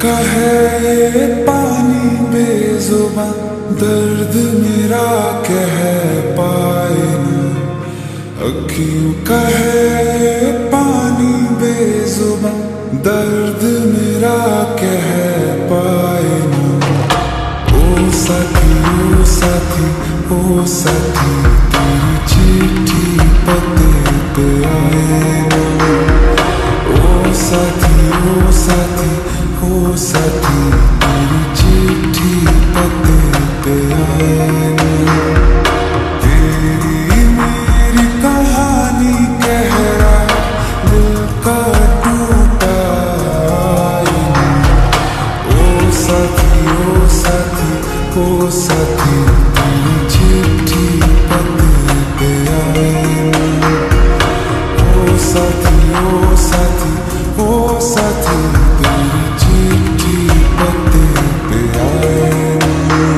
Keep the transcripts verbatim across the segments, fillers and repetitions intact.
का है पानी बेजुबां, दर्द मेरा कह पाए ना। अखियों का है पानी बेजुबां, दर्द मेरा कह पाए ना। ओ साथी ओ साथी ओ साथी, तेरी चिट्ठी पते पे आए ना। ओ साथी ओ साथी ओ साथी, तेरी चिट्ठी पते पे आए ना। तेरी मेरी कहानी कह रहा दिल का टूटा आए ना। ओ साथी ओ साथी ओ साथी, तेरी चिट्ठी पते पे आए ना। ओ साथी ओ साथी ओ साथी, तेरी चिट्ठी पते पे आए ना।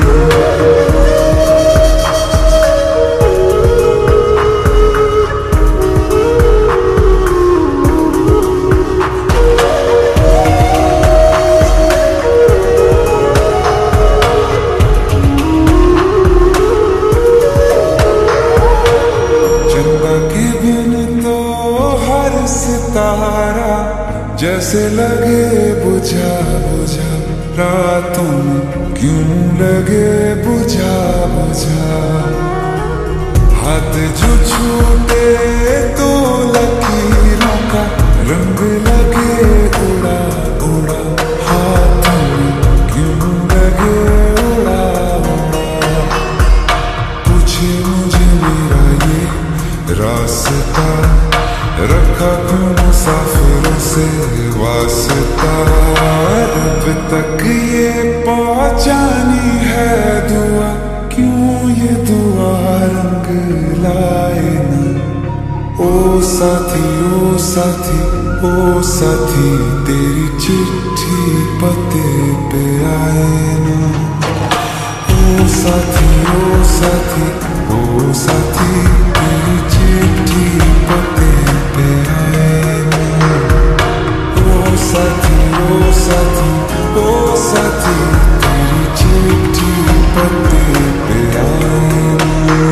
चंदा के बिन तो हर सितारा जैसे लगे बुझा बुझा, रातों में क्यों लगे बुझा बुझा। हाथ जो छूटे तो लकीरों का रंग लगे उड़ा उड़ा, हाथों में क्यों लगे उड़ा उड़ा। पूछे मुझे मेरा ये रास्ता, रखा क्यों मुसाफिरों से वास्ता। अब तक ये पहुंचानी है दुआ, क्यों ये दुआ रंग लाए ना। ओ साथी ओ साथी ओ साथी, तेरी चिट्ठी पते पे आए ना। ओ साथी ओ साथी ओ साथी, तेरी चिट्ठी पते पे आए ना। ओ साथी ओ साथी ओ साथी, तेरी चिट्ठी पते पे आए ना।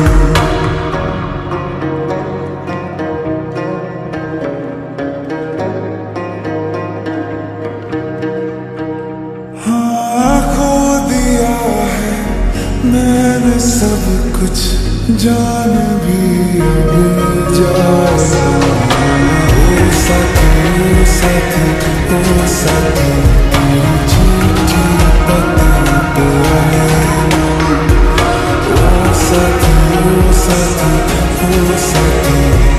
हाँ खो दिया है मैंने सब कुछ, जान भी अब जाए। ओ साथी ओ साथी ओ साथी, तेरी चिट्ठी पते पे आए ना। ओ साथी ओ साथी ओ साथी,